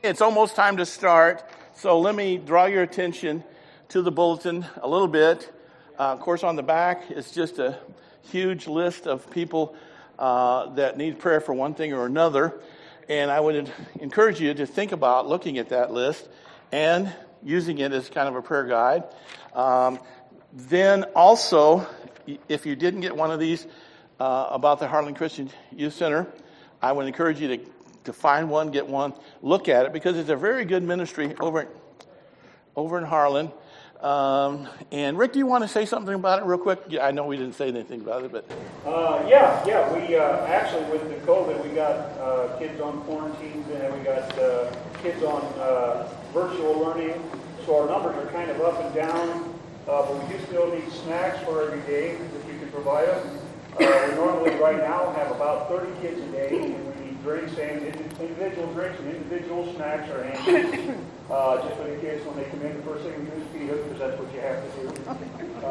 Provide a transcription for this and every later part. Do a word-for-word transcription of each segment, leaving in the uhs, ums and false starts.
It's almost time to start, so let me draw your attention to the bulletin a little bit. Uh, of course, on the back is just a huge list of people uh, that need prayer for one thing or another, and I would encourage you to think about looking at that list and using it as kind of a prayer guide. Um, then also, if you didn't get one of these uh, about the Harlan Christian Youth Center, I would encourage you to to find one, get one, look at it, because it's a very good ministry over, over in Harlan. Um, and Rick, do you want to say something about it real quick? Yeah, I know we didn't say anything about it, but... Uh, yeah, yeah, we uh, actually, with the COVID, we got uh, kids on quarantines, and we got uh, kids on uh, virtual learning, so our numbers are kind of up and down, uh, but we do still need snacks for every day, if you can provide them. Uh, we normally, right now, have about thirty kids a day, and we need drinks and individual drinks and individual snacks or hands. Uh, just for the kids when they come in, the first thing we do is feed them, because that's what you have to do.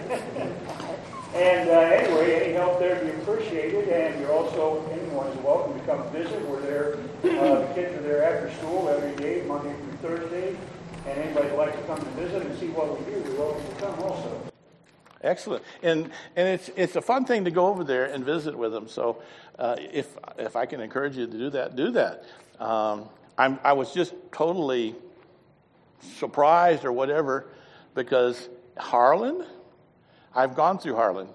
Uh, and uh, anyway, any help there would be appreciated, and you're also, anyone is welcome to come visit. We're there, uh, the kids are there after school every day, Monday through Thursday, and anybody would like to come and visit and see what we do, we're welcome to come also. Excellent, and and it's it's a fun thing to go over there and visit with them. So, uh, if if I can encourage you to do that, do that. Um, I'm I was just totally surprised or whatever, because Harlan, I've gone through Harlan,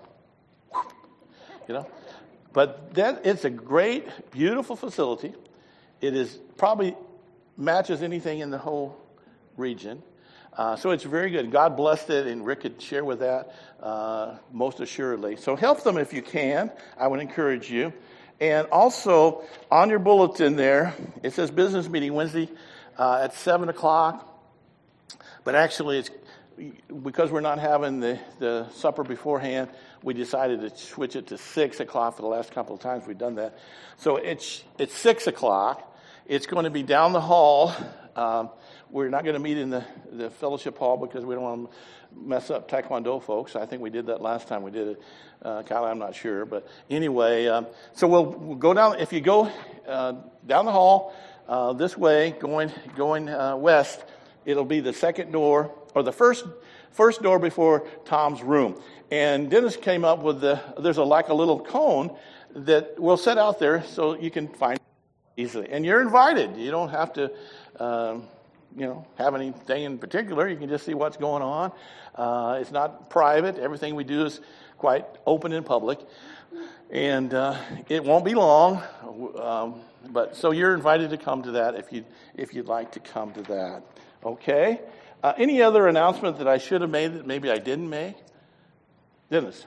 you know, but that it's a great, beautiful facility. It is probably matches anything in the whole region. Uh, so it's very good. God blessed it, and Rick could share with that uh, most assuredly. So help them if you can. I would encourage you. And also, on your bulletin there, it says business meeting Wednesday uh, at seven o'clock. But actually, it's because we're not having the, the supper beforehand, we decided to switch it to six o'clock for the last couple of times we've done that. So it's, it's six o'clock. It's going to be down the hall. Um, we're not going to meet in the, the fellowship hall because we don't want to mess up Taekwondo folks. I think we did that last time we did it. Uh, Kyle, I'm not sure. But anyway, um, so we'll, we'll go down. If you go uh, down the hall uh, this way, going going uh, west, it'll be the second door or the first first door before Tom's room. And Dennis came up with the, there's a like a little cone that we'll set out there so you can find it easily. And you're invited. You don't have to... Um, you know, have anything in particular. You can just see what's going on. Uh, it's not private. Everything we do is quite open and public. And uh, it won't be long. Um, but so you're invited to come to that if you if you'd like to come to that. Okay. Uh, any other announcement that I should have made that maybe I didn't make? Dennis.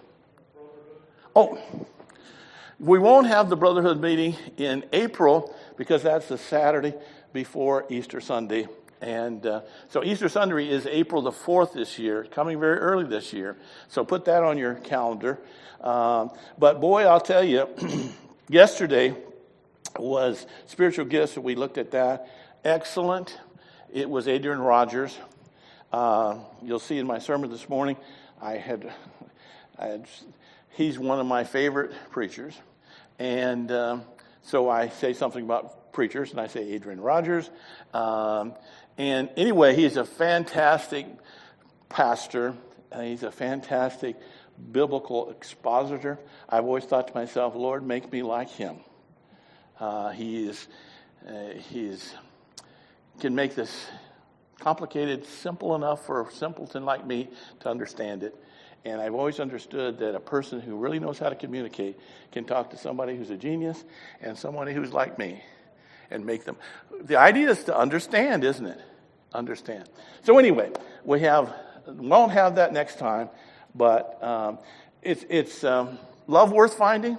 Oh, we won't have the Brotherhood meeting in April because that's the Saturday before Easter Sunday. And uh, so Easter Sunday is April the fourth this year, coming very early this year. So put that on your calendar. Um, but boy, I'll tell you, yesterday was spiritual gifts. We looked at that. Excellent. It was Adrian Rogers. Uh, you'll see in my sermon this morning, I had, I had he's one of my favorite preachers. And um, so I say something about preachers, and I say Adrian Rogers. Um, and anyway, he's a fantastic pastor. Uh, he's a fantastic biblical expositor. I've always thought to myself, Lord, make me like him. Uh, he is, uh, he is, can make this complicated simple enough for a simpleton like me to understand it. And I've always understood that a person who really knows how to communicate can talk to somebody who's a genius and somebody who's like me. And make them. The idea is to understand, isn't it? Understand. So anyway, we have won't have that next time, but um, it's it's um, love worth finding.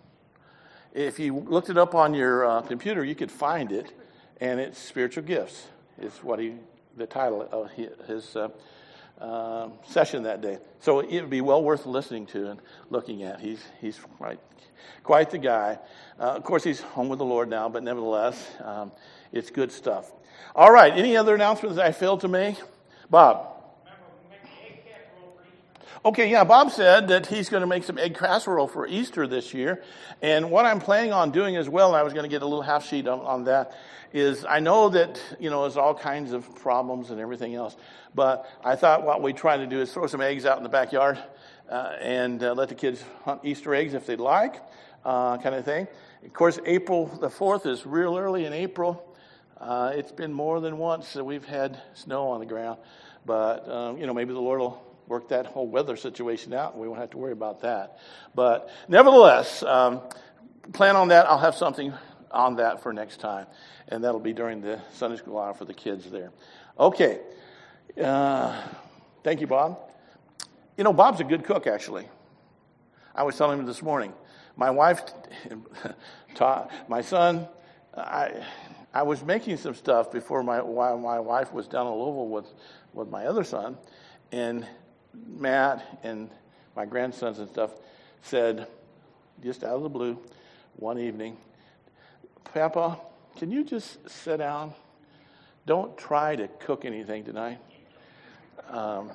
If you looked it up on your uh, computer, you could find it, and it's spiritual gifts. Is what he the title of his uh, uh, session that day. So it would be well worth listening to and looking at. He's he's quite quite the guy. Uh, of course, he's home with the Lord now, but nevertheless, um, it's good stuff. All right. Any other announcements I failed to make, Bob? Okay, yeah, Bob said that he's going to make some egg casserole for Easter this year. And what I'm planning on doing as well, and I was going to get a little half sheet on, on that, is I know that, you know, there's all kinds of problems and everything else. But I thought what we'd try to do is throw some eggs out in the backyard uh, and uh, let the kids hunt Easter eggs if they'd like, uh, kind of thing. Of course, April the fourth is real early in April. Uh, it's been more than once that we've had snow on the ground. But, um, you know, maybe the Lord will work that whole weather situation out and we won't have to worry about that. But nevertheless, um, plan on that. I'll have something on that for next time. And that'll be during the Sunday school hour for the kids there. Okay. Uh, thank you, Bob. You know, Bob's a good cook, actually. I was telling him this morning. My wife, taught, my son, I I was making some stuff before my while my wife was down in Louisville with, with my other son. And Matt and my grandsons and stuff said, just out of the blue, one evening, Papa, can you just sit down? Don't try to cook anything tonight. Um,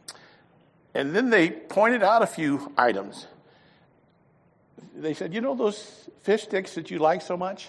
and then they pointed out a few items. They said, you know those fish sticks that you like so much?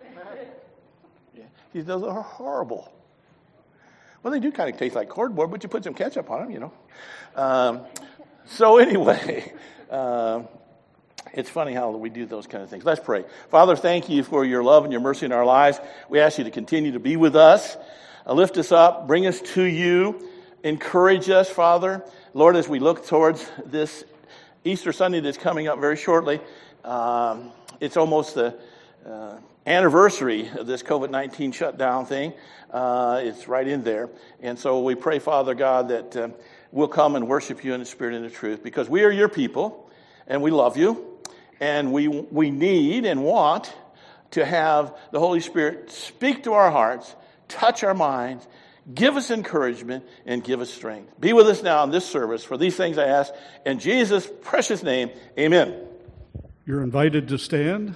Yeah. He said, those are horrible. Well, they do kind of taste like cardboard, but you put some ketchup on them, you know. Um, so anyway, um, it's funny how we do those kind of things. Let's pray. Father, thank you for your love and your mercy in our lives. We ask you to continue to be with us, uh, lift us up, bring us to you, encourage us, Father. Lord, as we look towards this Easter Sunday that's coming up very shortly, um, it's almost the uh, anniversary of this covid nineteen shutdown thing. Uh, it's right in there. And so we pray, Father God, that uh, we'll come and worship you in the spirit and the truth, because we are your people and we love you. And we we need and want to have the Holy Spirit speak to our hearts, touch our minds, give us encouragement, and give us strength. Be with us now in this service. For these things I ask in Jesus' precious name, amen. You're invited to stand.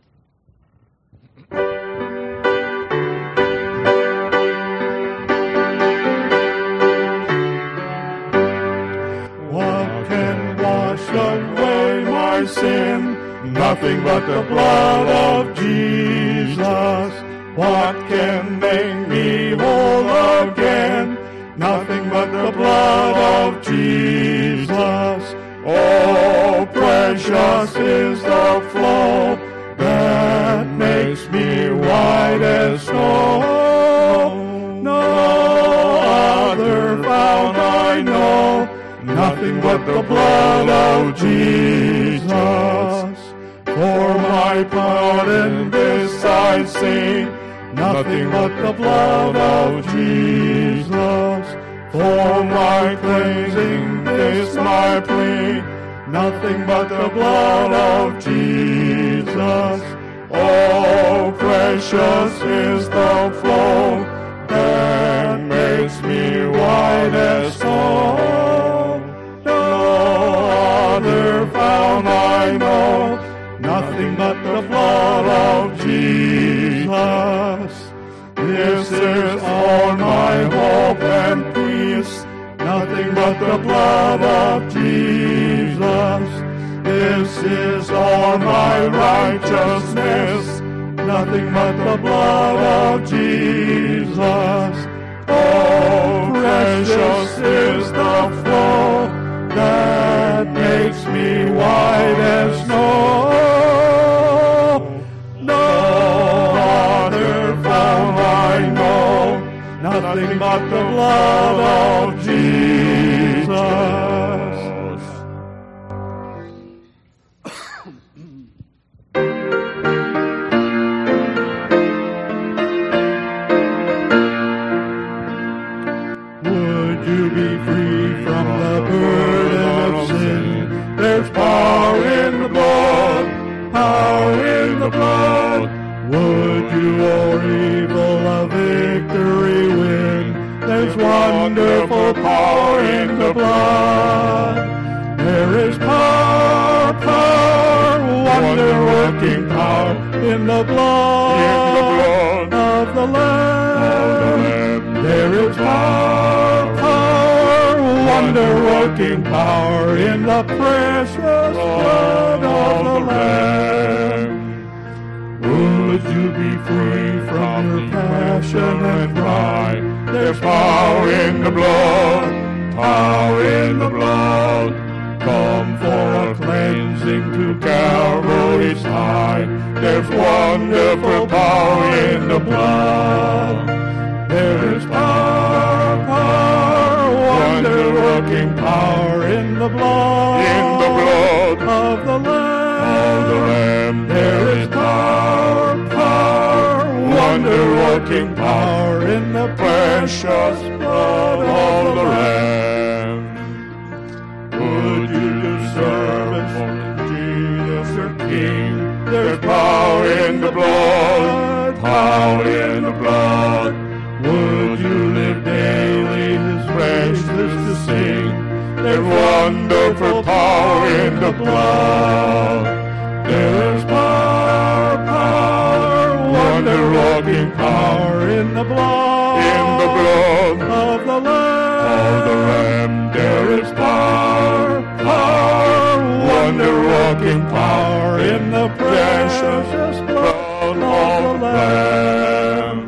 What can wash away my sin? Nothing but the blood of Jesus. What can make me whole again? Nothing but the blood of Jesus. Oh, precious is the flow that makes me white as snow. No other fount I know, nothing but the blood of Jesus. For my pardon this I sing, nothing but the blood of Jesus. For my cleansing this my plea, nothing but the blood of Jesus. Oh, precious is the flow that makes me white as snow. No other fount I know, nothing but the blood of Jesus. This is all my hope and peace, nothing but the blood of Jesus. This is all my righteousness, nothing but the blood of Jesus. Oh, precious is the flow that makes me white as snow. Nothing but the blood of Jesus. Would you be free from the burden of sin? There's power in the blood, power in the blood. Would you or evil a victory win? There's wonderful power in the blood. There is power, power, wonder-working power in the blood, in the blood of the Lamb. There is power, power, wonder-working wonder-working power in the precious blood of the Lamb. Would you be free from your passion and pride? There's power in the blood, power in the blood. Come for a cleansing to Calvary's side. There's wonderful power in the blood. There is power, power, wonder-working power in the blood, in the blood of the Lamb. Of the Lamb. There is power, power, wonder-working power in the precious blood of the Lamb. Would you do service for Jesus your King? There's power in the blood, power in the blood. Would you live daily His praises to sing? There's wonderful power in the blood. There is power, power, wonder-working power in the blood, in the blood of the Lamb. Of the Lamb. There is power, power, wonder-working power in the precious blood of the Lamb.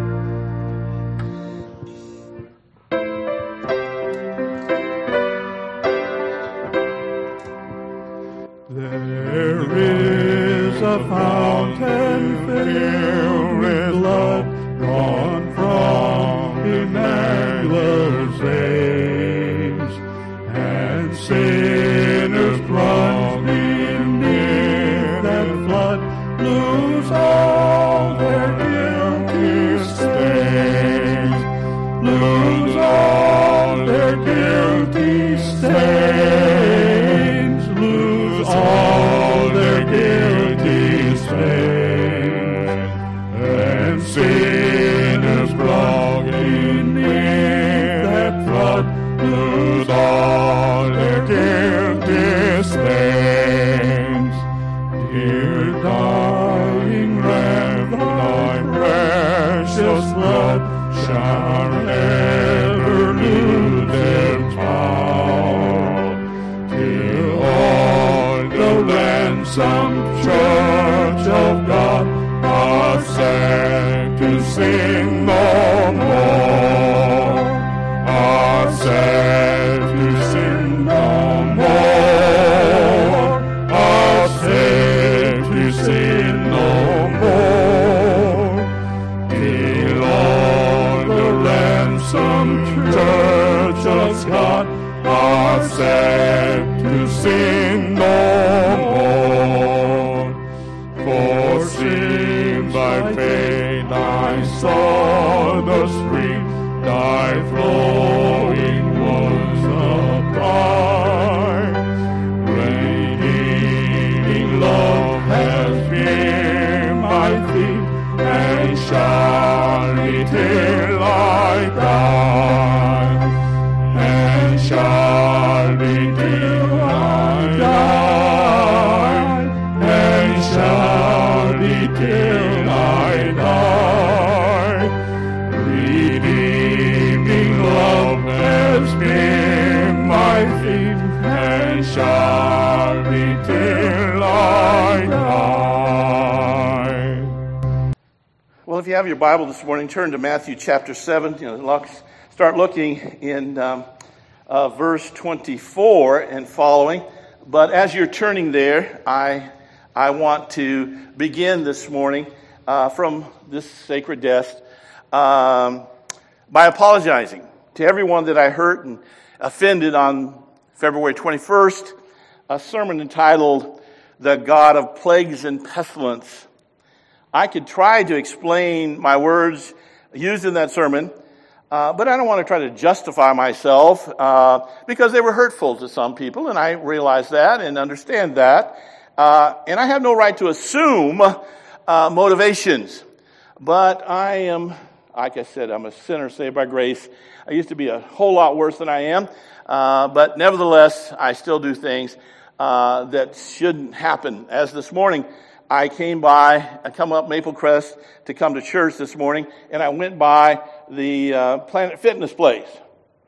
There is a fountain filled with blood drawn from Emmanuel's veins, and sinners plunged beneath that flood lose all their guilty stains, lose all their guilty stains, lose all their guilty stains, and sinners plunged beneath that flood lose all their guilty stains. Dear dying Lamb, thy precious blood shall never lose its power, till all the ransomed church of God are sent to sing no more, are sent to sing no more, are sent to sing no more, till all the ransomed church of God are sent to sing no more. For sin by faith I saw the stream, thy flowing was applied. Redeeming love has been my theme, and shall be till I die, and shall be till I die, and shall be till I die. Redeeming love has been my theme, and shall be till I die. Well, if you have your Bible this morning, turn to Matthew chapter seven. You know, look, start looking in um, uh, verse twenty-four and following. But as you're turning there, I I want to begin this morning uh, from this sacred desk um, by apologizing to everyone that I hurt and offended on February twenty-first, a sermon entitled "The God of Plagues and Pestilence." I could try to explain my words used in that sermon, uh, but I don't want to try to justify myself uh, because they were hurtful to some people, and I realize that and understand that. Uh, and I have no right to assume uh, motivations. But I am, like I said, I'm a sinner saved by grace. I used to be a whole lot worse than I am. Uh, but nevertheless, I still do things uh, that shouldn't happen. As this morning, I came by, I come up Maple Crest to come to church this morning, and I went by the uh, Planet Fitness place.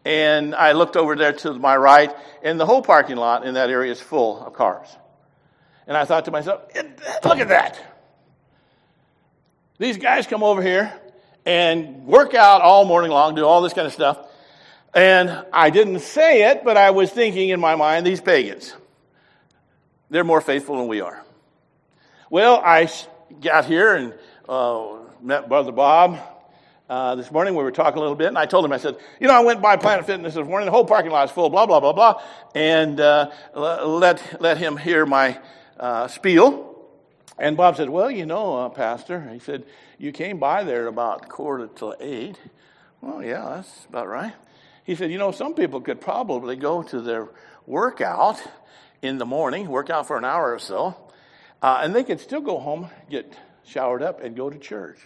And I looked over there to my right, and the whole parking lot in that area is full of cars. And I thought to myself, look at that. These guys come over here and work out all morning long, do all this kind of stuff. And I didn't say it, but I was thinking in my mind, these pagans, they're more faithful than we are. Well, I got here and uh, met Brother Bob uh, this morning. We were talking a little bit, and I told him, I said, you know, I went by Planet Fitness this morning. The whole parking lot is full, blah, blah, blah, blah. And uh, let, let him hear my uh, spiel. And Bob said, well, you know, uh, Pastor, he said, you came by there at about quarter to eight. Well, yeah, that's about right. He said, you know, some people could probably go to their workout in the morning, work out for an hour or so, uh, and they could still go home, get showered up, and go to church.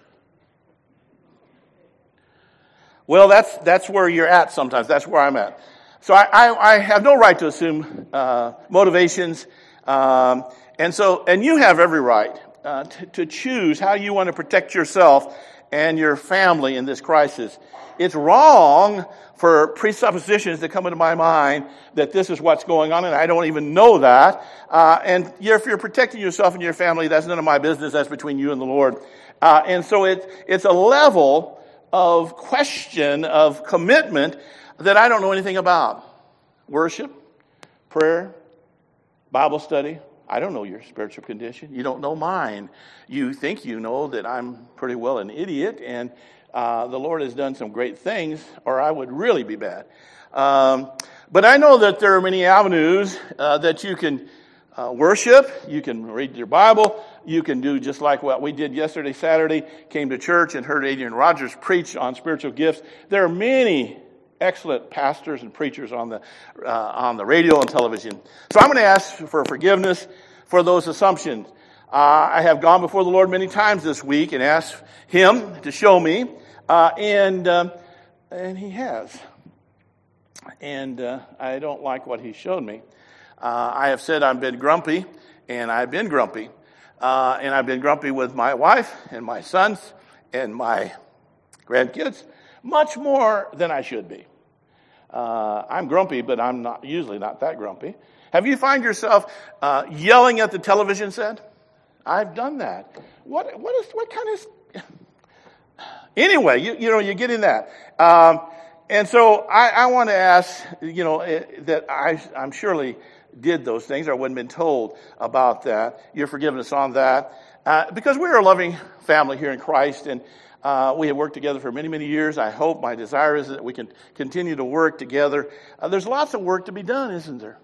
Well, that's that's where you're at sometimes. That's where I'm at. So I, I, I have no right to assume uh, motivations. Um, and so, and you have every right uh, to, to choose how you want to protect yourself and your family in this crisis. It's wrong for presuppositions that come into my mind that this is what's going on, and I don't even know that. Uh, and you're, if you're protecting yourself and your family, that's none of my business. That's between you and the Lord. Uh, and so it, it's a level of question, of commitment that I don't know anything about. Worship, prayer, Bible study. I don't know your spiritual condition. You don't know mine. You think you know that I'm pretty well an idiot, and uh, the Lord has done some great things, or I would really be bad. Um, but I know that there are many avenues uh, that you can uh, worship. You can read your Bible. You can do just like what we did yesterday, Saturday, came to church and heard Adrian Rogers preach on spiritual gifts. There are many excellent pastors and preachers on the uh, on the radio and television. So I'm going to ask for forgiveness for those assumptions. Uh, I have gone before the Lord many times this week and asked Him to show me, uh, and um, and He has. And uh, I don't like what He showed me. Uh, I have said I've been grumpy, and I've been grumpy, uh, and I've been grumpy with my wife and my sons and my grandkids, much more than I should be. Uh, I'm grumpy, but I'm not usually not that grumpy. Have you find yourself uh, yelling at the television set? I've done that. What what is what kind of? Anyway, you you know you get in that, um, and so I, I want to ask you know that I I'm surely did those things, or I wouldn't have been told about that. Your forgiveness on that, uh, because we're a loving family here in Christ, and. Uh, we have worked together for many, many years. I hope, my desire is that we can continue to work together. Uh, there's lots of work to be done, isn't there?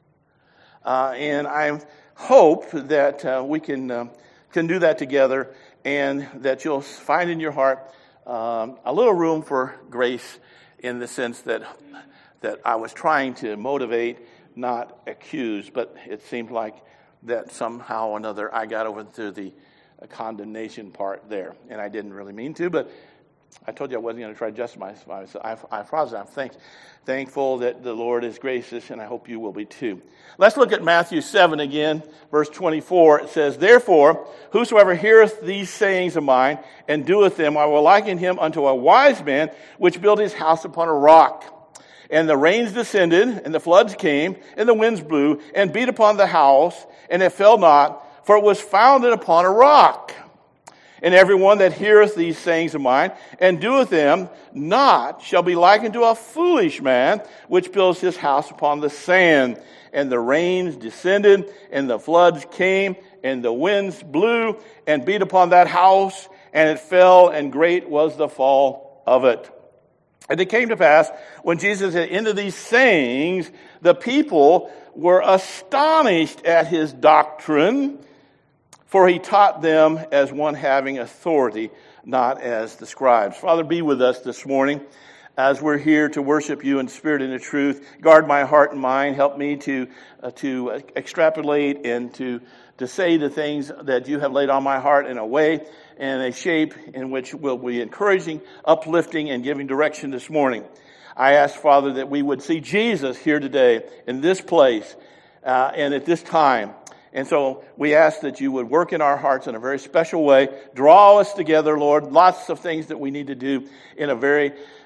Uh, and I hope that uh, we can uh, can do that together, and that you'll find in your heart um, a little room for grace, in the sense that that I was trying to motivate, not accuse, but it seemed like that somehow or another I got over to the a condemnation part there, and I didn't really mean to, but I told you I wasn't going to try to justify myself. I, I, I, I'm thank, thankful that the Lord is gracious, and I hope you will be too. Let's look at Matthew seven again, verse twenty-four. It says, "Therefore, whosoever heareth these sayings of mine, and doeth them, I will liken him unto a wise man, which built his house upon a rock. And the rains descended, and the floods came, and the winds blew, and beat upon the house, and it fell not, for it was founded upon a rock. And everyone that heareth these sayings of mine, and doeth them not, shall be likened to a foolish man, which builds his house upon the sand. And the rains descended, and the floods came, and the winds blew, and beat upon that house, and it fell, and great was the fall of it. And it came to pass, when Jesus had ended these sayings, the people were astonished at his doctrine, for he taught them as one having authority, not as the scribes." Father, be with us this morning as we're here to worship you in spirit and in truth. Guard my heart and mind. Help me to uh, to extrapolate and to, to say the things that you have laid on my heart in a way and a shape in which will be encouraging, uplifting, and giving direction this morning. I ask, Father, that we would see Jesus here today in this place uh, and at this time. And so we ask that you would work in our hearts in a very special way. Draw us together, Lord. Lots of things that we need to do in a very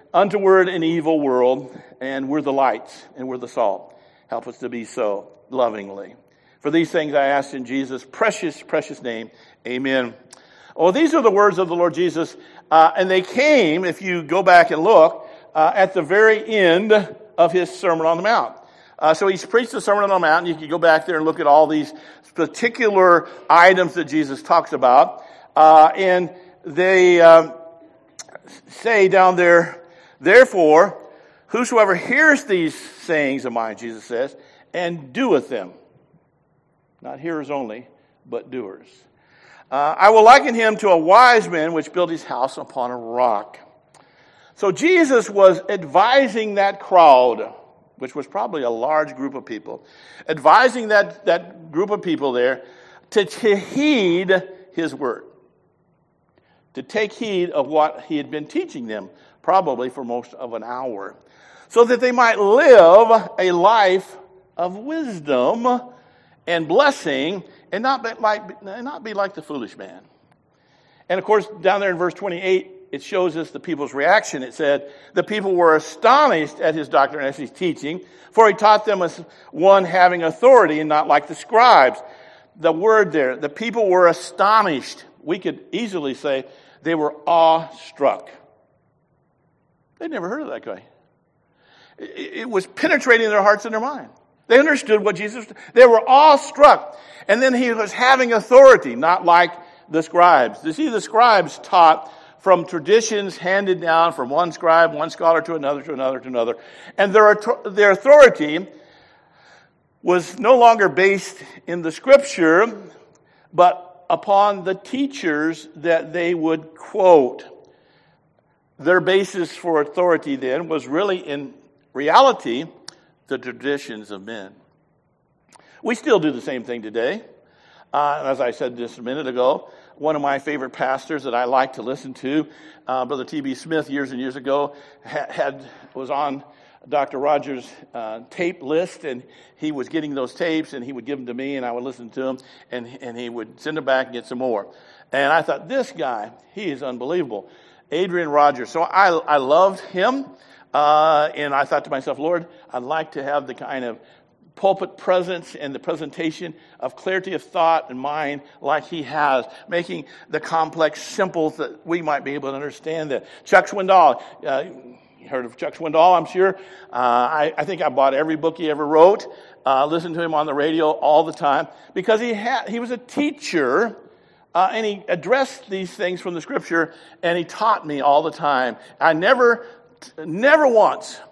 untoward and evil world, and we're the lights and we're the salt. Help us to be so lovingly. For these things I ask in Jesus' precious, precious name. Amen. Oh, these are the words of the Lord Jesus, uh, and they came, if you go back and look, uh, at the very end of his Sermon on the Mount. Uh, so he's preached the Sermon on the Mount, and you can go back there and look at all these particular items that Jesus talks about. Uh, and they uh, say down there, therefore, whosoever hears these sayings of mine, Jesus says, and doeth them. Not hearers only, but doers. Uh, I will liken him to a wise man which built his house upon a rock. So Jesus was advising that crowd, which was probably a large group of people, advising that, that group of people there to, to heed his word, to take heed of what he had been teaching them, probably for most of an hour, so that they might live a life of wisdom and blessing, and not be like, not be like the foolish man. And of course, down there in verse twenty-eight, it shows us the people's reaction. It said, the people were astonished at his doctrine as his teaching, for he taught them as one having authority and not like the scribes. The word there, the people were astonished. We could easily say they were awestruck. They'd never heard of that guy. It was penetrating their hearts and their mind. They understood what Jesus, they were awestruck. And then he was having authority, not like the scribes. You see, the scribes taught from traditions handed down from one scribe, one scholar to another, to another, to another. And their, their authority was no longer based in the scripture, but upon the teachers that they would quote. Their basis for authority then was really, in reality, the traditions of men. We still do the same thing today. Uh, as I said just a minute ago, one of my favorite pastors that I like to listen to, uh, Brother T B Smith, years and years ago, had, had was on Doctor Rogers' uh, tape list, and he was getting those tapes, and he would give them to me, and I would listen to them, and and he would send them back and get some more. And I thought, this guy, he is unbelievable, Adrian Rogers. So I I loved him. Uh, and I thought to myself, Lord, I'd like to have the kind of pulpit presence and the presentation of clarity of thought and mind like he has, making the complex simple that we might be able to understand that. Chuck Swindoll, uh, you heard of Chuck Swindoll, I'm sure. Uh, I, I think I bought every book he ever wrote, uh, listened to him on the radio all the time, because he had, he was a teacher. Uh, and he addressed these things from the scripture, and he taught me all the time. I never Never once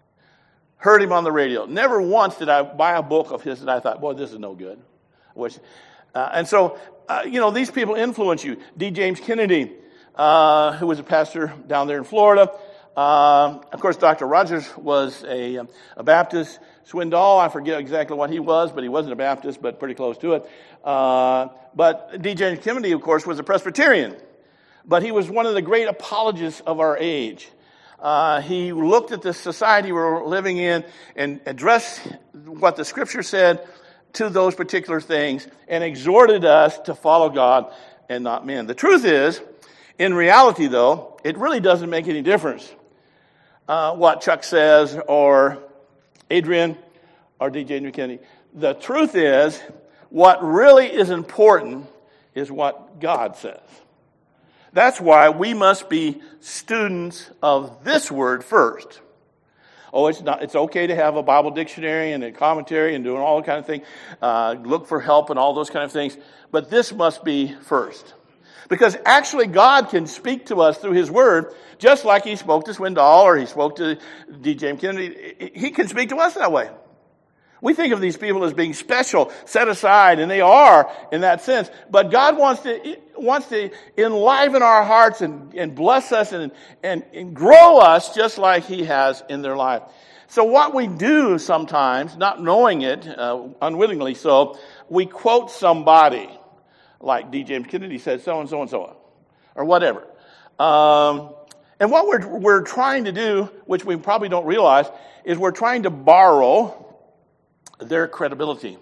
heard him on the radio. Never once did I buy a book of his and I thought, boy, this is no good. Which, uh, and so, uh, you know, these people influence you. D. James Kennedy, uh, who was a pastor down there in Florida. Uh, of course, Doctor Rogers was a, a Baptist. Swindoll, I forget exactly what he was, but he wasn't a Baptist, but pretty close to it. Uh, but D. James Kennedy, of course, was a Presbyterian. But he was one of the great apologists of our age. Uh, he looked at the society we're living in and addressed what the scripture said to those particular things and exhorted us to follow God and not men. The truth is, in reality though, it really doesn't make any difference uh, what Chuck says or Adrian or D J Kennedy. The truth is, what really is important is what God says. That's why we must be students of this word first. Oh, it's not. It's okay to have a Bible dictionary and a commentary and doing all that kind of thing. Uh, look for help and all those kind of things. But this must be first. Because actually God can speak to us through his word, just like he spoke to Swindoll or he spoke to D. James Kennedy. He can speak to us that way. We think of these people as being special, set aside, and they are in that sense. But God wants to wants to enliven our hearts and, and bless us and, and, and grow us just like he has in their life. So what we do sometimes, not knowing it, uh, unwittingly so, we quote somebody, like D. James Kennedy said, so and so and so, or whatever. Um, and what we're we're trying to do, which we probably don't realize, is we're trying to borrow their credibility.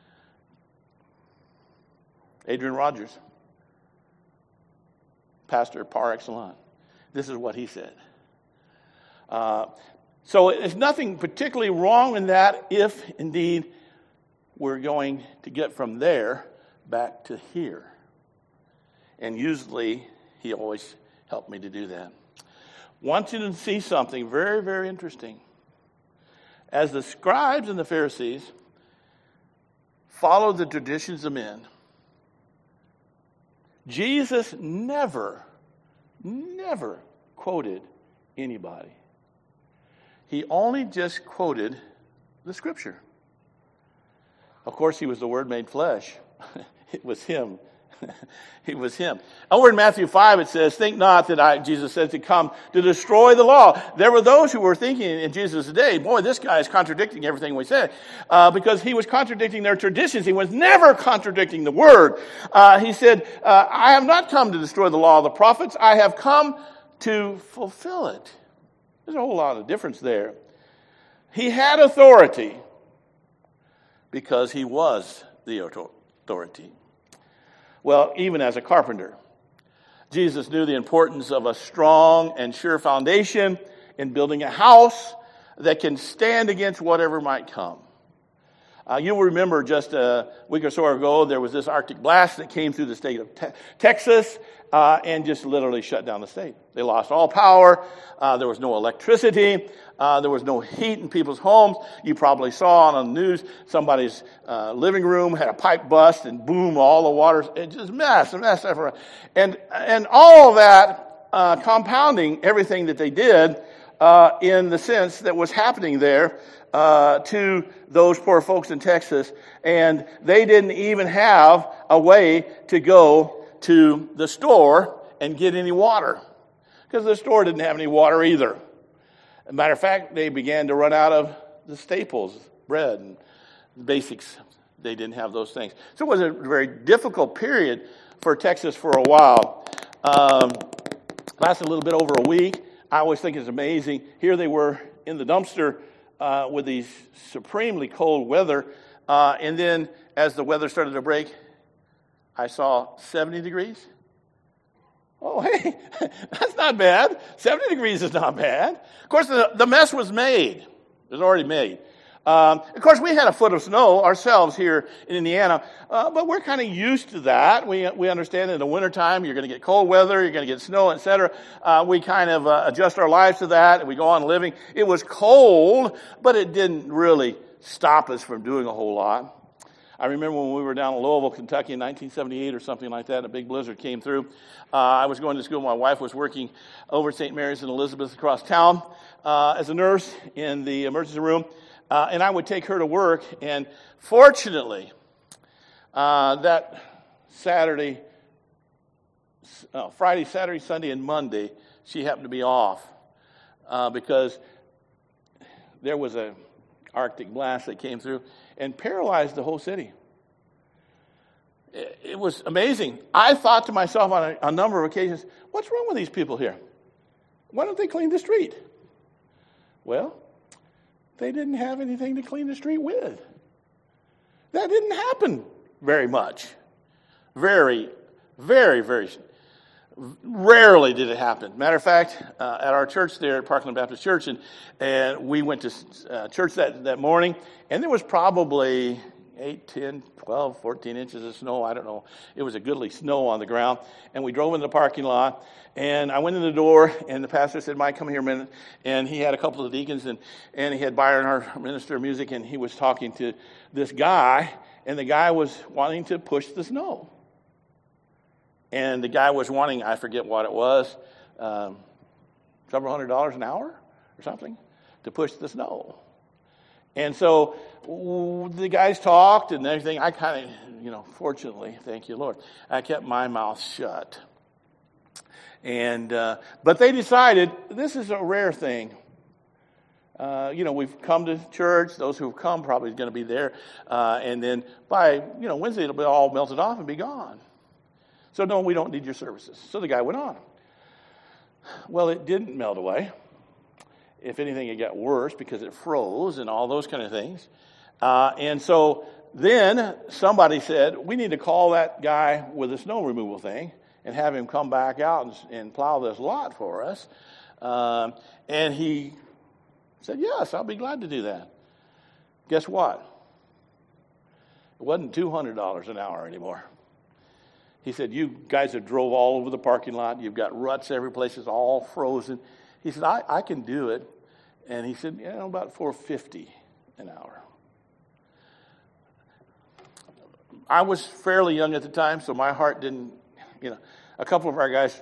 Adrian Rogers, pastor par excellence. This is what he said. Uh, so there's nothing particularly wrong in that if, indeed, we're going to get from there back to here. And usually, he always helped me to do that. Want you to see something very, very interesting. As the scribes and the Pharisees followed the traditions of men, Jesus never, never quoted anybody. He only just quoted the Scripture. Of course, he was the Word made flesh. It was him. It was him. Over in Matthew five, it says, think not that I, Jesus said, to come to destroy the law. There were those who were thinking in Jesus' day, boy, this guy is contradicting everything we said, uh, because he was contradicting their traditions. He was never contradicting the word. Uh, he said, uh, I have not come to destroy the law of the prophets. I have come to fulfill it. There's a whole lot of difference there. He had authority because he was the authority. Well, even as a carpenter, Jesus knew the importance of a strong and sure foundation in building a house that can stand against whatever might come. Uh, you'll remember just a week or so ago, there was this Arctic blast that came through the state of te- Texas uh, and just literally shut down the state. They lost all power. Uh, there was no electricity. Uh, there was no heat in people's homes. You probably saw on the news somebody's uh, living room had a pipe bust and boom, all the water, it just mess, a mess everywhere. And, and all of that uh, compounding everything that they did uh, in the sense that was happening there uh, to those poor folks in Texas. And they didn't even have a way to go to the store and get any water because the store didn't have any water either. As a matter of fact, they began to run out of the staples, bread and basics. They didn't have those things. So it was a very difficult period for Texas for a while. Um, lasted a little bit over a week. I always think it's amazing. Here they were in the dumpster uh, with these supremely cold weather. Uh, and then as the weather started to break, I saw seventy degrees. Oh, hey, that's not bad. seventy degrees is not bad. Of course, the, the mess was made. It was already made. Um, of course, we had a foot of snow ourselves here in Indiana, uh, but we're kind of used to that. We we understand that in the wintertime, you're going to get cold weather, you're going to get snow, et cetera. Uh, we kind of uh, adjust our lives to that, and we go on living. It was cold, but it didn't really stop us from doing a whole lot. I remember when we were down in Louisville, Kentucky in nineteen seventy-eight or something like that, a big blizzard came through. Uh, I was going to school. My wife was working over at Saint Mary's in Elizabeth across town uh, as a nurse in the emergency room. Uh, and I would take her to work. And fortunately, uh, that Saturday, uh, Friday, Saturday, Sunday, and Monday, she happened to be off uh, because there was a Arctic blast that came through and paralyzed the whole city. It, it was amazing. I thought to myself on a, a number of occasions, what's wrong with these people here? Why don't they clean the street? Well, they didn't have anything to clean the street with. That didn't happen very much. Very, very, very rarely did it happen. Matter of fact, uh, at our church there at Parkland Baptist Church, and, and we went to uh, church that, that morning, and there was probably eight, ten, twelve, fourteen inches of snow. I don't know. It was a goodly snow on the ground. And we drove into the parking lot, and I went in the door, and the pastor said, Mike, come here a minute. And he had a couple of deacons, and, and he had Byron, our minister of music, and he was talking to this guy, and the guy was wanting to push the snow. And the guy was wanting, I forget what it was, um, several hundred dollars an hour or something to push the snow. And so the guys talked and everything. I kind of, you know, fortunately, thank you, Lord, I kept my mouth shut. And uh, but they decided this is a rare thing. Uh, you know, we've come to church. Those who've come probably going to be there. Uh, and then by, you know, Wednesday, it'll be all melted off and be gone. So, no, we don't need your services. So the guy went on. Well, it didn't melt away. If anything, it got worse because it froze and all those kind of things. Uh, and so then somebody said, we need to call that guy with the snow removal thing and have him come back out and, and plow this lot for us. Um, and he said, yes, I'll be glad to do that. Guess what? It wasn't two hundred dollars an hour anymore. He said, you guys have drove all over the parking lot. You've got ruts every place. It's all frozen. He said, I, I can do it. And he said, you know, about four fifty an hour. I was fairly young at the time, so my heart didn't, you know, a couple of our guys,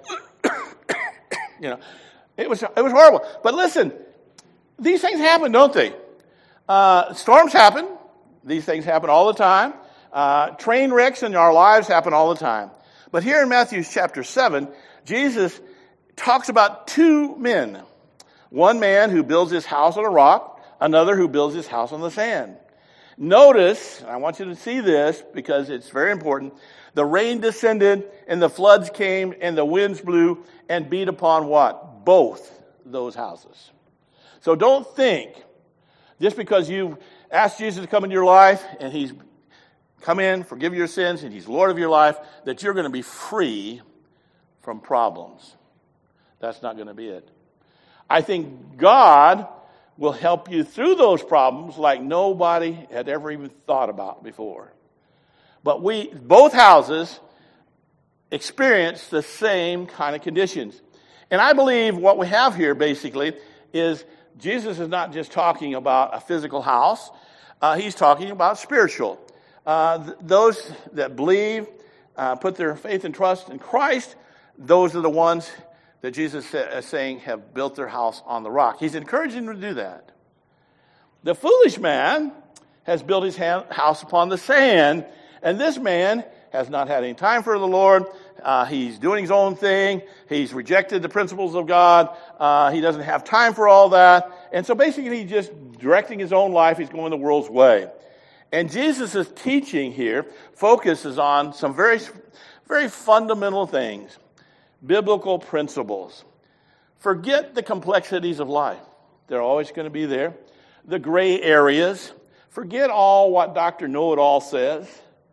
you know, it was it was horrible. But listen, these things happen, don't they? Uh, storms happen. These things happen all the time. Uh, train wrecks in our lives happen all the time. But here in Matthew chapter seven, Jesus talks about two men. One man who builds his house on a rock, another who builds his house on the sand. Notice, and I want you to see this because it's very important, the rain descended and the floods came and the winds blew and beat upon what? Both those houses. So don't think, just because you've asked Jesus to come into your life and he's come in, forgive your sins, and he's Lord of your life, that you're going to be free from problems. That's not going to be it. I think God will help you through those problems like nobody had ever even thought about before. But we, both houses, experience the same kind of conditions. And I believe what we have here basically is Jesus is not just talking about a physical house. Uh, he's talking about spiritual. Uh, th- those that believe, uh, put their faith and trust in Christ, those are the ones that Jesus is saying have built their house on the rock. He's encouraging them to do that. The foolish man has built his house upon the sand, and this man has not had any time for the Lord. Uh, he's doing his own thing. He's rejected the principles of God. Uh, he doesn't have time for all that. And so basically he's just directing his own life. He's going the world's way. And Jesus' teaching here focuses on some very, very fundamental things. Biblical principles. Forget the complexities of life. They're always going to be there. The gray areas. Forget all what Doctor Know-It-All says.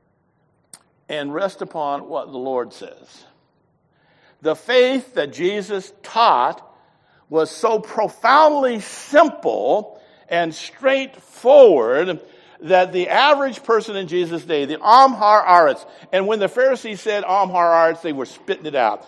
And rest upon what the Lord says. The faith that Jesus taught was so profoundly simple and straightforward that the average person in Jesus' day, the Am Ha'aretz, and when the Pharisees said Am Ha'aretz, they were spitting it out.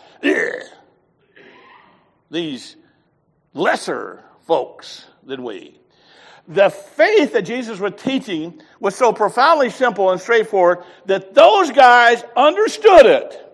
These lesser folks than we. The faith that Jesus was teaching was so profoundly simple and straightforward that those guys understood it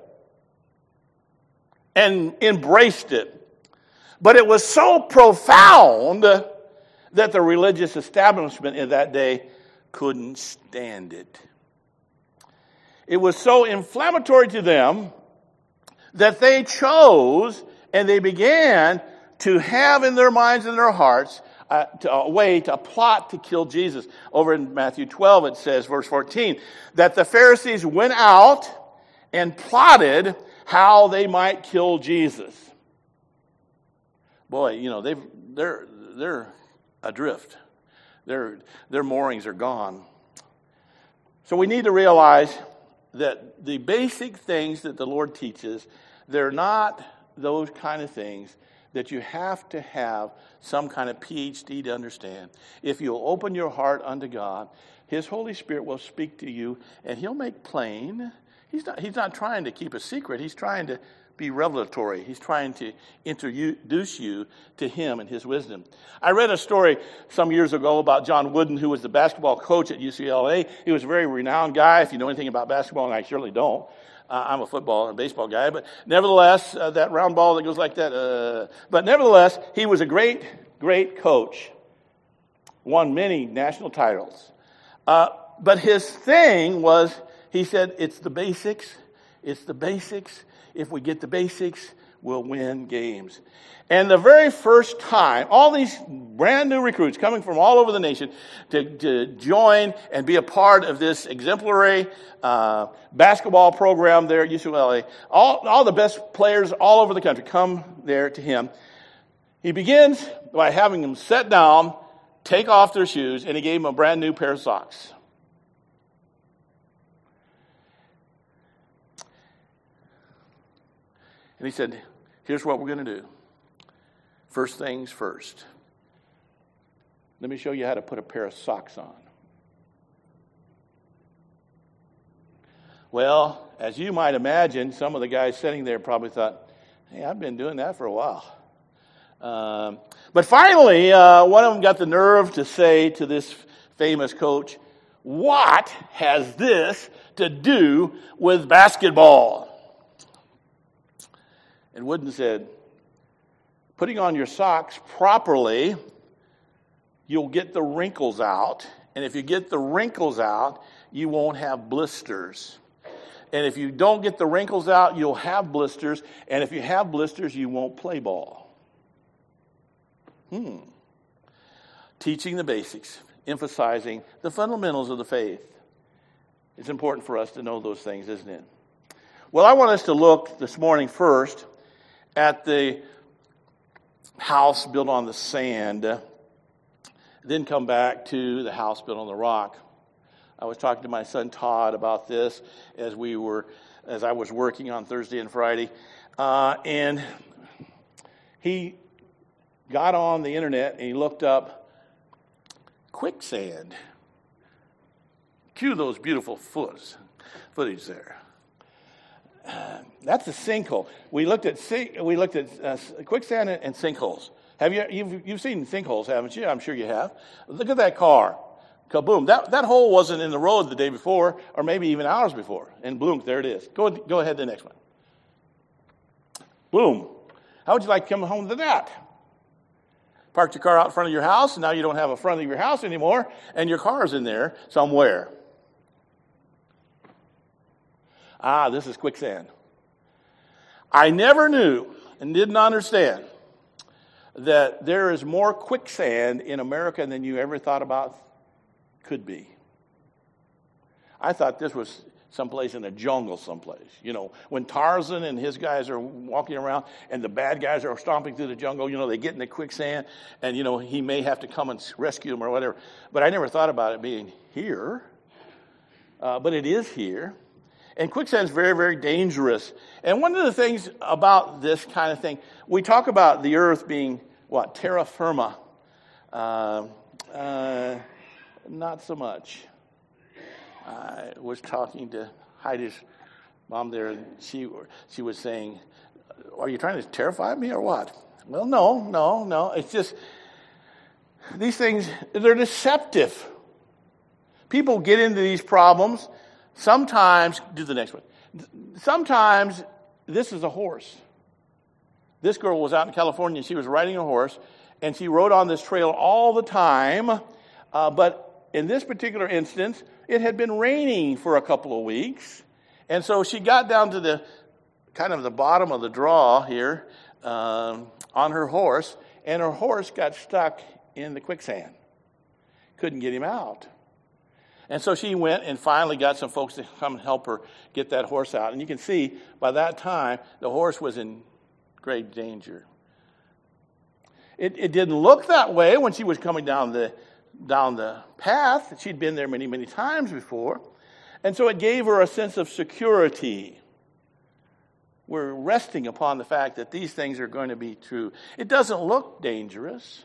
and embraced it. But it was so profound that the religious establishment in that day couldn't stand it. It was so inflammatory to them that they chose and they began to have in their minds and their hearts uh, to, a way to plot to kill Jesus. Over in Matthew twelve it says, verse fourteen, that the Pharisees went out and plotted how they might kill Jesus. Boy, you know, they've, they're, they're adrift. Their, their moorings are gone. So we need to realize that the basic things that the Lord teaches, they're not those kind of things that you have to have some kind of P H D to understand. If you'll open your heart unto God, His Holy Spirit will speak to you, and He'll make plain. He's not, he's not trying to keep a secret. He's trying to be revelatory. He's trying to introduce you to Him and His wisdom. I read a story some years ago about John Wooden, who was the basketball coach at U C L A. He was a very renowned guy. If you know anything about basketball, and I surely don't, uh, I'm a football and baseball guy, but nevertheless, uh, that round ball that goes like that, uh, but nevertheless, he was a great, great coach. Won many national titles. Uh, but his thing was, he said, it's the basics, it's the basics. If we get the basics, we'll win games. And the very first time, all these brand new recruits coming from all over the nation to, to join and be a part of this exemplary uh, basketball program there at U C L A, all, all the best players all over the country come there to him. He begins by having them sit down, take off their shoes, and he gave them a brand new pair of socks. And he said, here's what we're going to do. First things first. Let me show you how to put a pair of socks on. Well, as you might imagine, some of the guys sitting there probably thought, hey, I've been doing that for a while. Um, but finally, uh, one of them got the nerve to say to this famous coach, what has this to do with basketball? And Wooden said, putting on your socks properly, you'll get the wrinkles out. And if you get the wrinkles out, you won't have blisters. And if you don't get the wrinkles out, you'll have blisters. And if you have blisters, you won't play ball. Hmm. Teaching the basics, emphasizing the fundamentals of the faith. It's important for us to know those things, isn't it? Well, I want us to look this morning first at the house built on the sand, then come back to the house built on the rock. I was talking to my son Todd about this as we were, as I was working on Thursday and Friday, uh, and he got on the internet and he looked up quicksand. Cue those beautiful foots, footage there. Uh, that's a sinkhole. We looked at we looked at uh, quicksand and sinkholes. Have you you've, you've seen sinkholes, haven't you? I'm sure you have. Look at that car. Kaboom! That that hole wasn't in the road the day before, or maybe even hours before. And boom, there it is. Go go ahead to the next one. Boom! How would you like to come home to that? Parked your car out in front of your house, and now you don't have a front of your house anymore, and your car's in there somewhere. Ah, this is quicksand. I never knew and didn't understand that there is more quicksand in America than you ever thought about could be. I thought this was someplace in a jungle someplace. You know, when Tarzan and his guys are walking around and the bad guys are stomping through the jungle, you know, they get in the quicksand and, you know, he may have to come and rescue them or whatever. But I never thought about it being here. Uh, but it is here. And quicksand is very, very dangerous. And one of the things about this kind of thing, we talk about the earth being, what, terra firma. Uh, uh, not so much. I was talking to Heidi's mom there, and she she was saying, are you trying to terrify me or what? Well, no, no, no. It's just, these things, they're deceptive. People get into these problems. Sometimes, do the next one. Sometimes, this is a horse. This girl was out in California, and she was riding a horse, and she rode on this trail all the time. Uh, but in this particular instance, it had been raining for a couple of weeks. And so she got down to the kind of the bottom of the draw here um, on her horse, and her horse got stuck in the quicksand. Couldn't get him out. And so she went and finally got some folks to come and help her get that horse out. And you can see by that time, the horse was in great danger. It, it didn't look that way when she was coming down the down the path. She'd been there many, many times before. And so it gave her a sense of security. We're resting upon the fact that these things are going to be true. It doesn't look dangerous.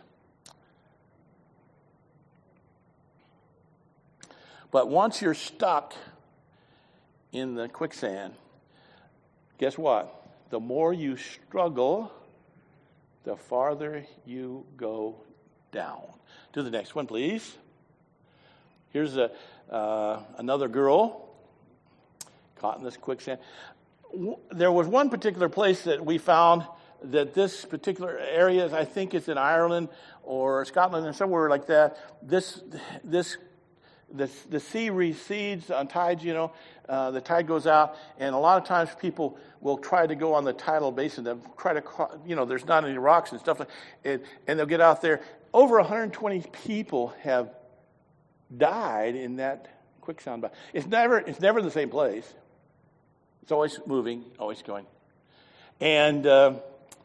But once you're stuck in the quicksand, guess what? The more you struggle, the farther you go down. Do the next one, please. Here's a, uh, another girl caught in this quicksand. There was one particular place that we found that this particular area, I think it's in Ireland or Scotland or somewhere like that. This, this, this the sea recedes on tides, you know. Uh, the tide goes out, and a lot of times people will try to go on the tidal basin. They'll try to, you know, there's not any rocks and stuff, like it, and they'll get out there. Over one hundred twenty people have died in that quicksand. It's never, it's never in the same place. It's always moving, always going. And uh,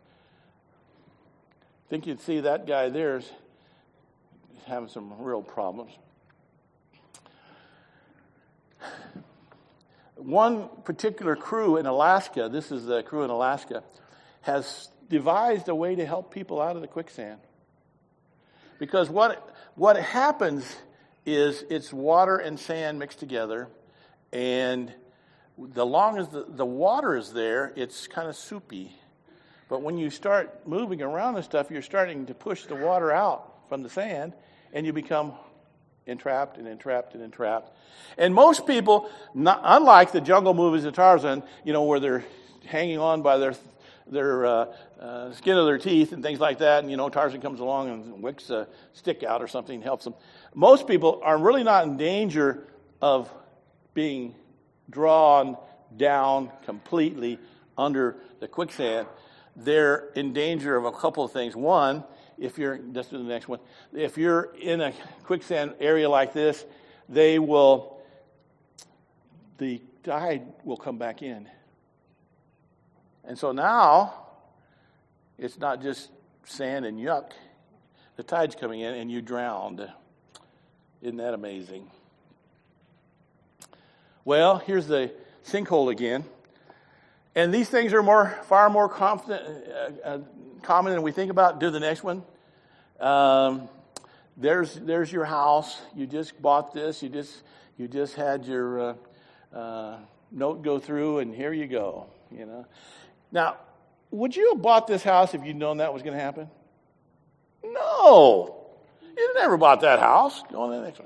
I think you'd see that guy there is having some real problems. one particular crew in Alaska, this is the crew in Alaska, has devised a way to help people out of the quicksand. Because what what happens is it's water and sand mixed together, and the long as the, the water is there, it's kind of soupy. But when you start moving around and stuff, you're starting to push the water out from the sand, and you become entrapped and entrapped and entrapped. And most people, not, unlike the jungle movies of Tarzan, you know, where they're hanging on by their their uh, uh, skin of their teeth and things like that, and, you know, Tarzan comes along and wicks a stick out or something and helps them. Most people are really not in danger of being drawn down completely under the quicksand. They're in danger of a couple of things. One, if you're, let's do the next one. If you're in a quicksand area like this, they will, the tide will come back in. And so now, it's not just sand and yuck. The tide's coming in and you drowned. Isn't that amazing? Well, here's the sinkhole again. And these things are more, far more confident, uh, uh, common than we think about. Do the next one. Um, there's there's your house. You just bought this. You just you just had your uh, uh, note go through, and here you go. You know. Now, would you have bought this house if you'd known that was going to happen? No, you never bought that house. Go on to the next one.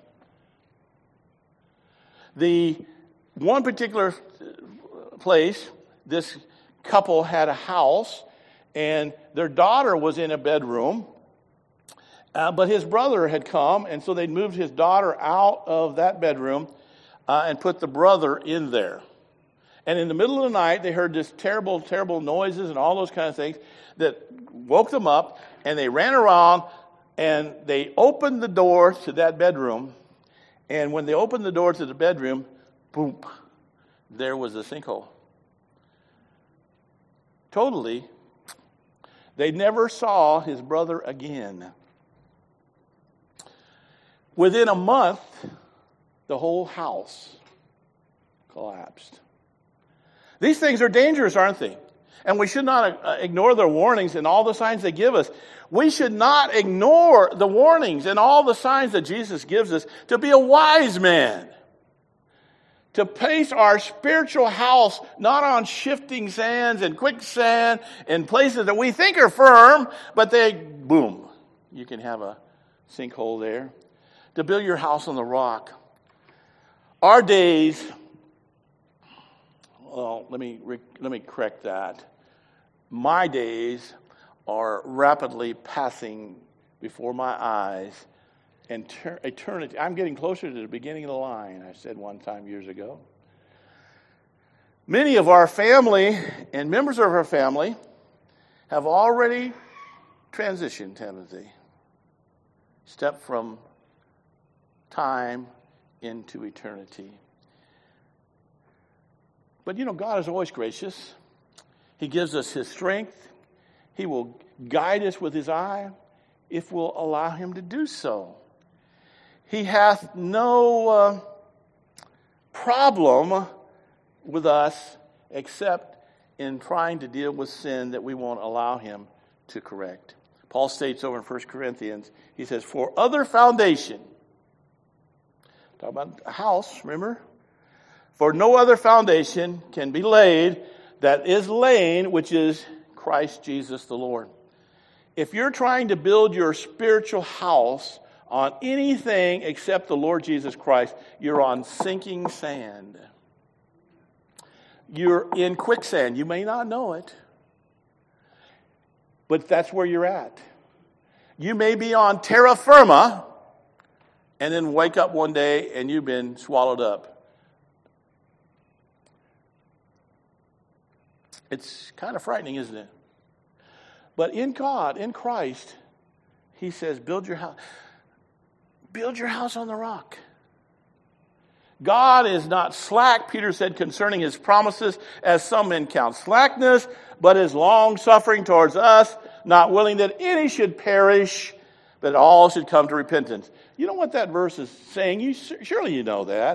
The one particular place, this couple had a house, and their daughter was in a bedroom, uh, but his brother had come, and so they'd moved his daughter out of that bedroom uh, and put the brother in there. And in the middle of the night, they heard this terrible, terrible noises and all those kind of things that woke them up, and they ran around, and they opened the door to that bedroom, and when they opened the door to the bedroom, boom, there was a sinkhole. Totally. They never saw his brother again. Within a month, the whole house collapsed. These things are dangerous, aren't they? And we should not uh, ignore their warnings and all the signs they give us. We should not ignore the warnings and all the signs that Jesus gives us to be a wise man. To place our spiritual house not on shifting sands and quicksand and places that we think are firm, but they, boom, you can have a sinkhole there. To build your house on the rock. Our days, well, let me let me correct that. My days are rapidly passing before my eyes. And ter- eternity, I'm getting closer to the beginning of the line, I said one time years ago. Many of our family and members of our family have already transitioned, haven't they? Stepped from time into eternity. But you know, God is always gracious. He gives us His strength. He will guide us with His eye if we'll allow Him to do so. He hath no uh, problem with us except in trying to deal with sin that we won't allow Him to correct. Paul states over in First Corinthians, he says, for other foundation, talk about a house, remember? For no other foundation can be laid that is laying, which is Christ Jesus the Lord. If you're trying to build your spiritual house on anything except the Lord Jesus Christ, you're on sinking sand. You're in quicksand. You may not know it, but that's where you're at. You may be on terra firma and then wake up one day and you've been swallowed up. It's kind of frightening, isn't it? But in God, in Christ, He says, build your house. Build your house on the rock. God is not slack, Peter said concerning His promises, as some men count slackness, but is long-suffering towards us, not willing that any should perish, but all should come to repentance. You know what that verse is saying? You surely you know that.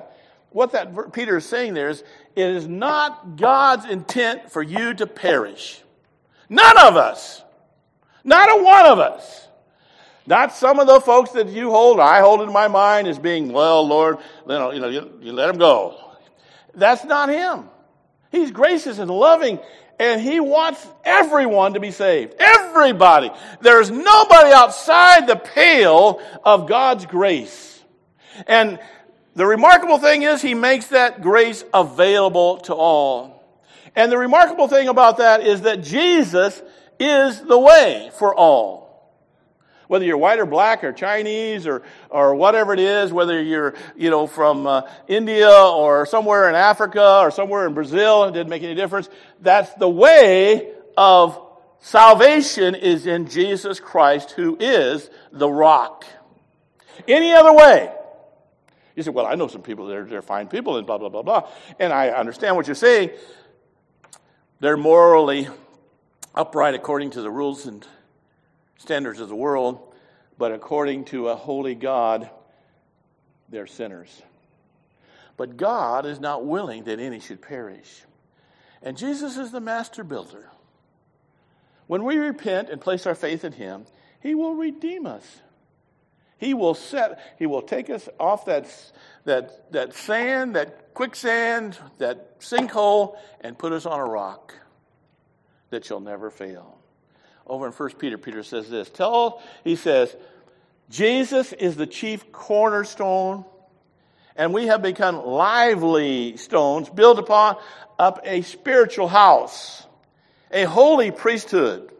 what that ver- Peter is saying there is, it is not God's intent for you to perish. None of us. Not a one of us. Not some of the folks that you hold, I hold in my mind as being, well, Lord, you know, you, know, you, you let them go. That's not him. He's gracious and loving, and he wants everyone to be saved. Everybody. There's nobody outside the pale of God's grace. And the remarkable thing is he makes that grace available to all. And the remarkable thing about that is that Jesus is the way for all. Whether you're white or black or Chinese or or whatever it is, whether you're, you know, from uh, India or somewhere in Africa or somewhere in Brazil, it didn't make any difference. That's the way of salvation is in Jesus Christ, who is the rock. Any other way? You say, well, I know some people that are they're fine people and blah, blah, blah, blah. And I understand what you're saying. They're morally upright according to the rules and standards of the world, but according to a holy God, they're sinners. But God is not willing that any should perish. And Jesus is the master builder. When we repent and place our faith in him, he will redeem us. He will set, he will take us off that, that, that sand, that quicksand, that sinkhole, and put us on a rock that shall never fail. Over in First Peter, Peter says this. Tell, he says, Jesus is the chief cornerstone, and we have become lively stones, built upon up a spiritual house, a holy priesthood,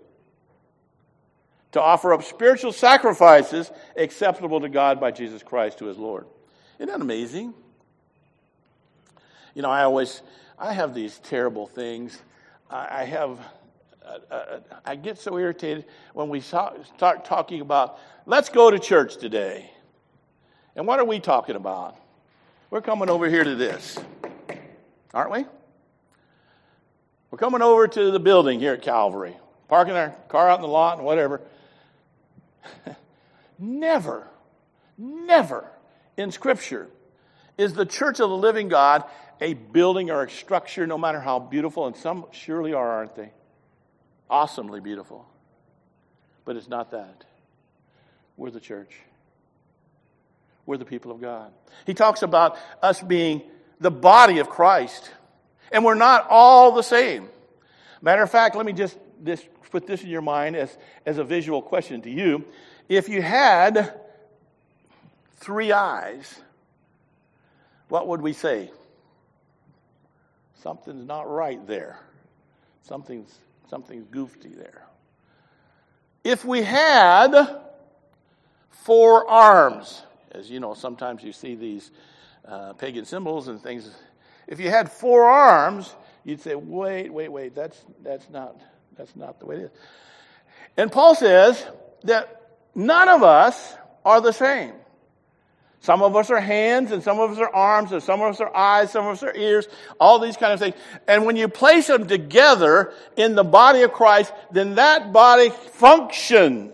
to offer up spiritual sacrifices acceptable to God by Jesus Christ, who is Lord. Isn't that amazing? You know, I always, I have these terrible things. I, I have... Uh, I get so irritated when we start talking about, let's go to church today. And what are we talking about? We're coming over here to this, aren't we? We're coming over to the building here at Calvary, parking our car out in the lot and whatever. Never, never in Scripture is the church of the living God a building or a structure, no matter how beautiful, and some surely are, aren't they? Awesomely beautiful. But it's not that. We're the church. We're the people of God. He talks about us being the body of Christ. And we're not all the same. Matter of fact, let me just, just put this in your mind as, as a visual question to you. If you had three eyes, what would we say? Something's not right there. Something's Something's goofy there. If we had four arms, as you know, sometimes you see these uh, pagan symbols and things. If you had four arms, you'd say, "Wait, wait, wait. That's that's not that's not the way it is." And Paul says that none of us are the same. Some of us are hands, and some of us are arms, and some of us are eyes, some of us are ears, all these kind of things. And when you place them together in the body of Christ, then that body functions.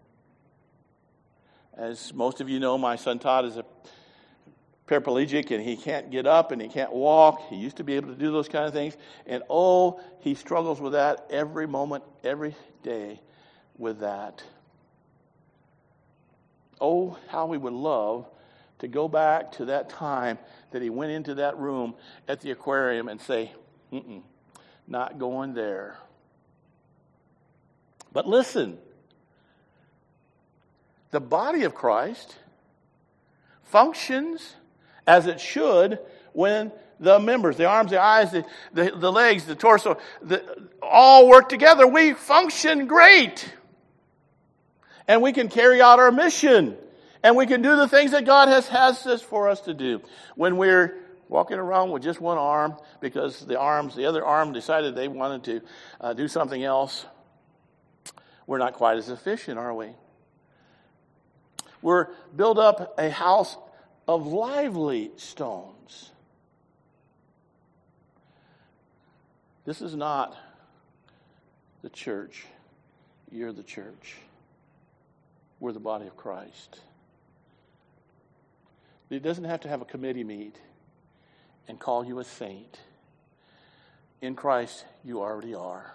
As most of you know, my son Todd is a paraplegic, and he can't get up, and he can't walk. He used to be able to do those kind of things. And oh, he struggles with that every moment, every day with that. Oh, how we would love to go back to that time that he went into that room at the aquarium and say, Mm-mm, not going there. But listen, the body of Christ functions as it should when the members, the arms, the eyes, the, the, the legs, the torso, the, all work together. We function great. And we can carry out our mission. And we can do the things that God has has us for us to do. When we're walking around with just one arm because the arms, the other arm decided they wanted to uh, do something else, we're not quite as efficient, are we? We're build up a house of lively stones. This is not the church. You're the church. We're the body of Christ. It doesn't have to have a committee meet. and call you a saint. In Christ, you already are.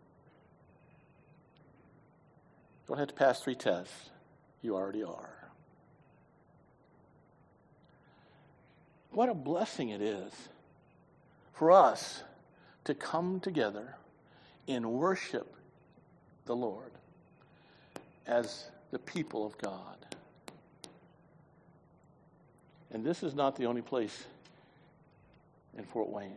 Don't have to pass three tests. You already are. What a blessing it is for us to come together and worship the Lord as the people of God. And this is not the only place in Fort Wayne.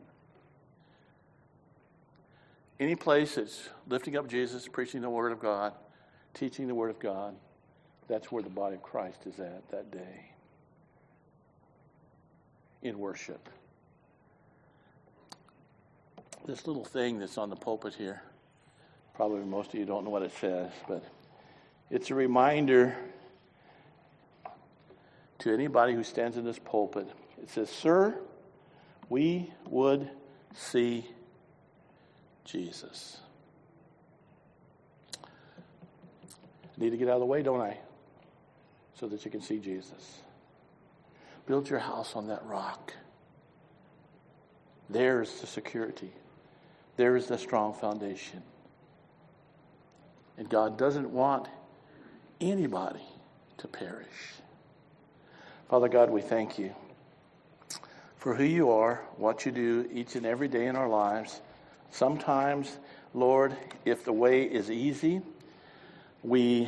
Any place that's lifting up Jesus, preaching the Word of God, teaching the Word of God, that's where the body of Christ is at that day. In worship. This little thing that's on the pulpit here, probably most of you don't know what it says, but it's a reminder to anybody who stands in this pulpit. It says, "Sir, we would see Jesus." I need to get out of the way, don't I? So that you can see Jesus. Build your house on that rock. There's the security. There's the strong foundation. And God doesn't want anybody to perish. Father God, we thank you for who you are, what you do each and every day in our lives. Sometimes, Lord, if the way is easy, we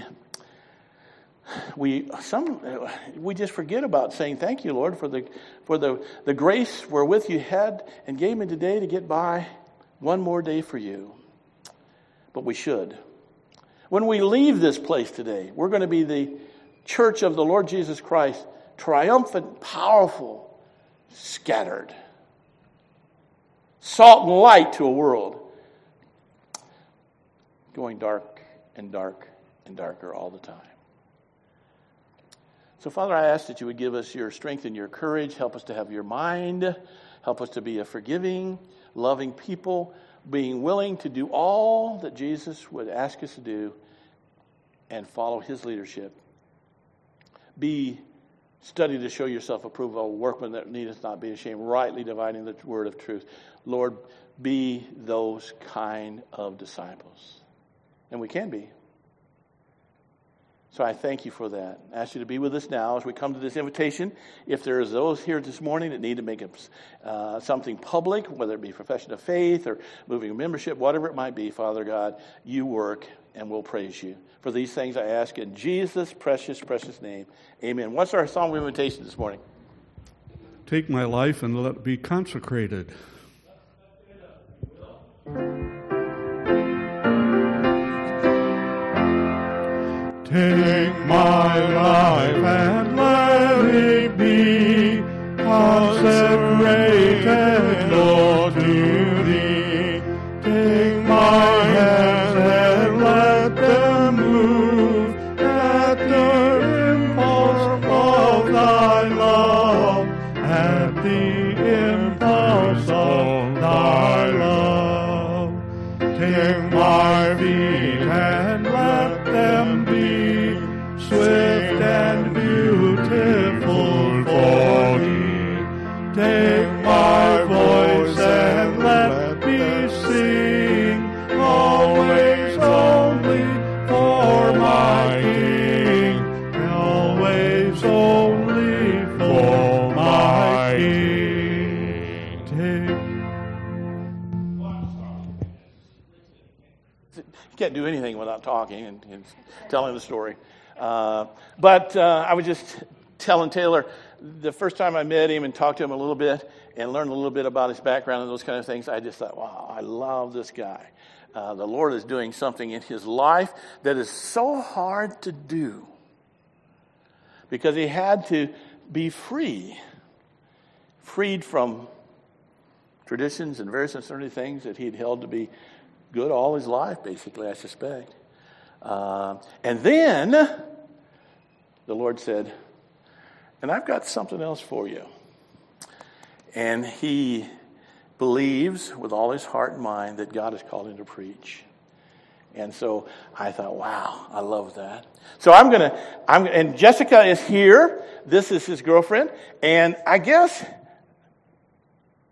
we some we just forget about saying thank you, Lord, for the for the, the grace wherewith you had and gave me today to get by one more day for you. But we should. When we leave this place today, we're going to be the church of the Lord Jesus Christ, triumphant, powerful, scattered. Salt and light to a world going dark and dark and darker all the time. So, Father, I ask that you would give us your strength and your courage. Help us to have your mind. Help us to be a forgiving, loving people, being willing to do all that Jesus would ask us to do and follow his leadership. Be study to show yourself approved, a workman that needeth not be ashamed, rightly dividing the word of truth. Lord, be those kind of disciples. And we can be. So I thank you for that. I ask you to be with us now as we come to this invitation. If there is those here this morning that need to make uh, something public, whether it be profession of faith or moving a membership, whatever it might be, Father God, you work and we'll praise you. For these things I ask in Jesus' precious, precious name. Amen. What's our song of invitation this morning? Take my life and let it be consecrated. Take my life and let it be consecrated, Lord, to thee. Take my hands and let them move at the impulse of thy love, at the impulse of thy love. Take my feet and let them be swift and beautiful for thee. Take my voice and let me sing, always only for my King, always only for my King. Take. You can't do anything without talking and, and telling the story. Uh, but uh, I was just telling Taylor, the first time I met him and talked to him a little bit and learned a little bit about his background and those kind of things, I just thought, wow, I love this guy. Uh, the Lord is doing something in his life that is so hard to do because he had to be free, freed from traditions and various and certain things that he'd held to be good all his life, basically, I suspect. Uh, and then the Lord said, and I've got something else for you. And he believes with all his heart and mind that God has called him to preach. And so I thought, wow, I love that. So I'm going to, I'm and Jessica is here. This is his girlfriend. And I guess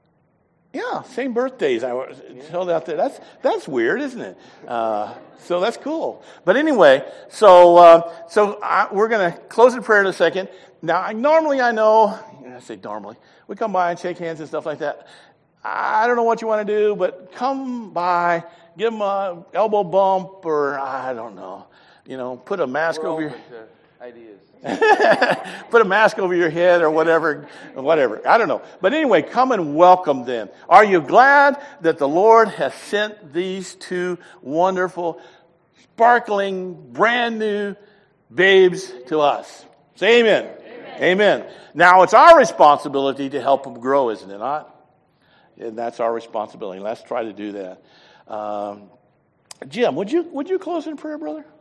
Yeah, same birthdays. I was held out there. That's that's weird, isn't it? Uh, so that's cool. But anyway, so uh, so I, we're going to close in prayer in a second. Now, I, normally I know, I say normally, we come by and shake hands and stuff like that. I don't know what you want to do, but come by, give them a elbow bump, or I don't know, you know, put a mask We're over your open to ideas. put a mask over your head or whatever, whatever. I don't know. But anyway, come and welcome them. Are you glad that the Lord has sent these two wonderful, sparkling, brand new babes to us? Say amen. Amen. Amen. Now it's our responsibility to help them grow, isn't it not? And that's our responsibility. Let's try to do that. Um, Jim, would you would you close in prayer, brother?